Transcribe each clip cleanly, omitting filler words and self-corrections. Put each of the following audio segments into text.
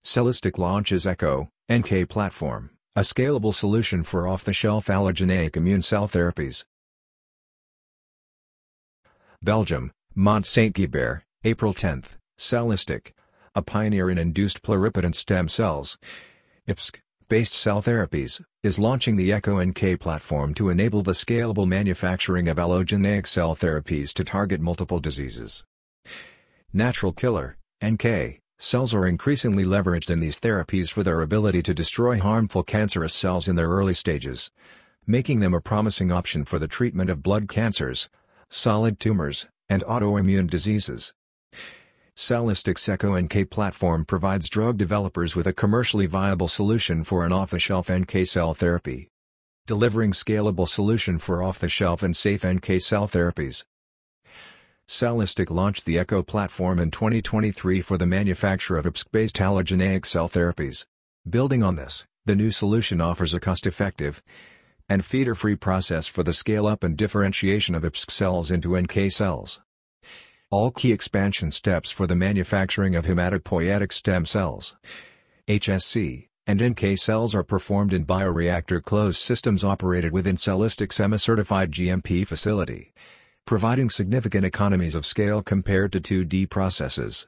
Cellistic launches ECHO NK platform, a scalable solution for off-the-shelf allogeneic immune cell therapies. Belgium, Mont Saint-Guibert, April 10. Cellistic, a pioneer in induced pluripotent stem cells, IPSC-based cell therapies, is launching the ECHO NK platform to enable the scalable manufacturing of allogeneic cell therapies to target multiple diseases. Natural killer, NK, cells are increasingly leveraged in these therapies for their ability to destroy harmful cancerous cells in their early stages, making them a promising option for the treatment of blood cancers, solid tumors, and autoimmune diseases. Cellistic's ECHO NK platform provides drug developers with a commercially viable solution for an off-the-shelf NK cell therapy, delivering scalable solution for off-the-shelf and safe NK cell therapies. Cellistic launched the ECHO platform in 2023 for the manufacture of IPSC-based allogeneic cell therapies. Building on this, the new solution offers a cost-effective and feeder-free process for the scale-up and differentiation of IPSC cells into NK cells. All key expansion steps for the manufacturing of hematopoietic stem cells (HSC) and NK cells are performed in bioreactor closed systems operated within Cellistic's EMA-certified GMP facility, providing significant economies of scale compared to 2D processes.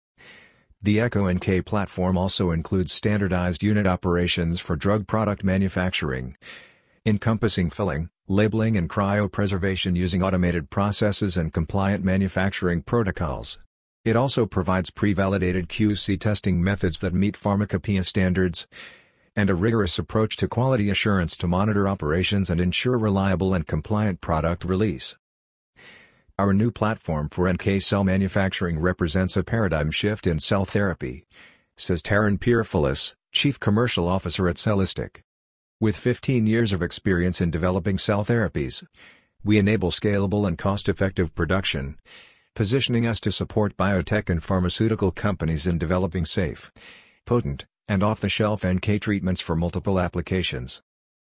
The ECHO NK platform also includes standardized unit operations for drug product manufacturing, encompassing filling, labeling and cryopreservation using automated processes and compliant manufacturing protocols. It also provides pre-validated QC testing methods that meet pharmacopoeia standards, and a rigorous approach to quality assurance to monitor operations and ensure reliable and compliant product release. Our new platform for NK cell manufacturing represents a paradigm shift in cell therapy, says Taran Pieropoulos, Chief Commercial Officer at Cellistic. With 15 years of experience in developing cell therapies, we enable scalable and cost-effective production, positioning us to support biotech and pharmaceutical companies in developing safe, potent, and off-the-shelf NK treatments for multiple applications.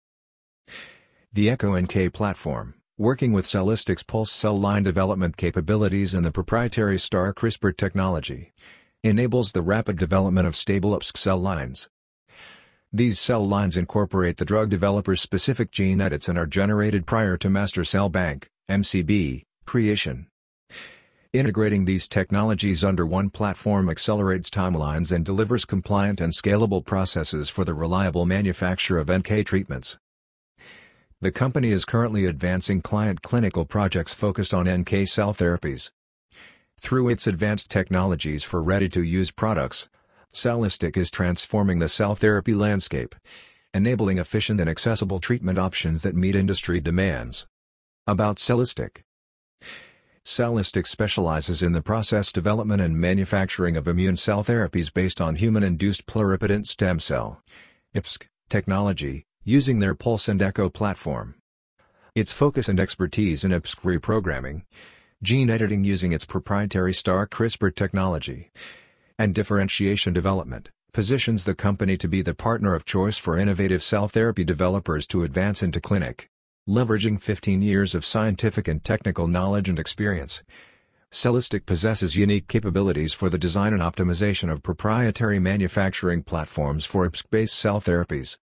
The ECHO NK platform, working with Cellistic's pulse cell line development capabilities and the proprietary STAR CRISPR technology, enables the rapid development of stable IPSC cell lines. These cell lines incorporate the drug developer's specific gene edits and are generated prior to master cell bank (MCB) creation. Integrating these technologies under one platform accelerates timelines and delivers compliant and scalable processes for the reliable manufacture of NK treatments. The company is currently advancing client clinical projects focused on NK cell therapies. Through its advanced technologies for ready-to-use products, Cellistic is transforming the cell therapy landscape, enabling efficient and accessible treatment options that meet industry demands. About Cellistic. Cellistic specializes in the process development and manufacturing of immune cell therapies based on human-induced pluripotent stem cell (IPSC) technology, using their Pulse and ECHO platform. Its focus and expertise in IPSC reprogramming, gene editing using its proprietary STAR CRISPR technology, and differentiation development, positions the company to be the partner of choice for innovative cell therapy developers to advance into clinic. Leveraging 15 years of scientific and technical knowledge and experience, Cellistic possesses unique capabilities for the design and optimization of proprietary manufacturing platforms for IPSC-based cell therapies.